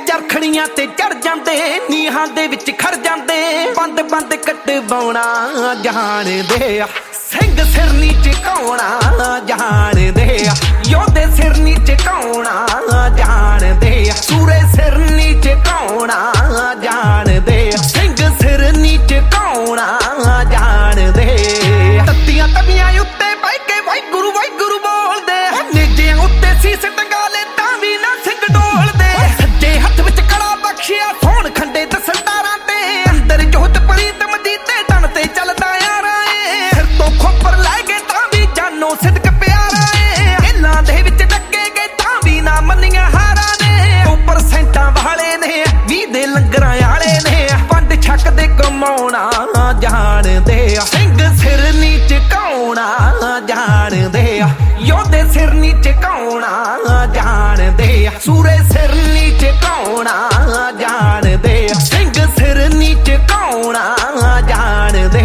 चरखड़ियां ते चढ़ जांदे नीहां दे विच खड़ जांदे बंद बंद कटवाउणा जहान दे सिंह सिर नी झुकाउणा जहान दे योधे सिर नी झुकाउणा जहान दे सूरे सिर नी झुकाउणा जहान दे सिंह सिर नी झुकाउणा जहान दे तत्तियां तवियां उत्ते बह के वाहिगुरू बोलदे नेजियां उत्ते सीस टंगा ले तां वी ना सिंह डोलदे सज्जे हत्थ विच कड़ा बख्शिया सोहण खंडे दसतारां ते अंदर जोत प्रीत मदीते तन ते चलदा यारा ए सिर तो खोपर लै गए तां वी जानो सिदक प्यारा ए इलां दे विच डके गए तां वी ना मन्नियां हारा ने 2% वाले ने 20 दे लंगरां वाले ने पंड छक दे कमाउणा जहान दे सिंह सिर नी झुकाउणा जहान दे योधे सिर नी झुकाउणा जहान दे सूरे सिर नी झुकाउणा जहान दे सिंह सिर नी झुकाउणा जहान दे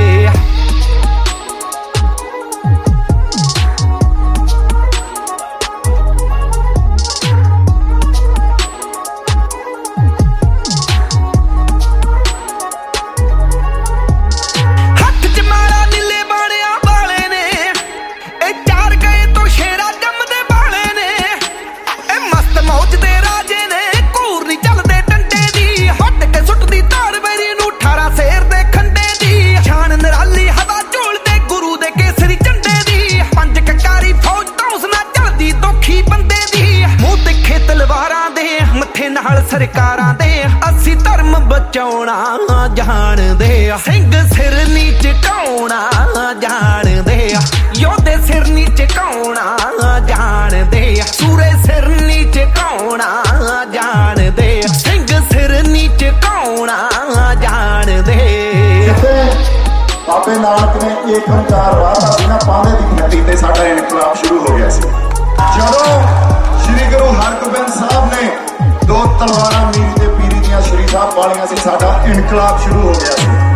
सरकारां दे असी धर्म बचाउणा जहान दे सिंह सिर नी झुकाउणा जहान दे योधे सिर नी झुकाउणा जहान दे सूरे सिर नी झुकाउणा जहान दे सिंह सिर नी झुकाउणा जहान दे बाबे नानक ने एक ओंकार वादा बिना पावे दी घंटी ते साडा इनकलाब शुरू हो गया सी जदों श्री गुरु हरगोबिंद साहब ने 2 तलवारां मीरी ते पीरी दियां शरीफां वालियां सी साडा इनकलाब शुरू हो गया सी।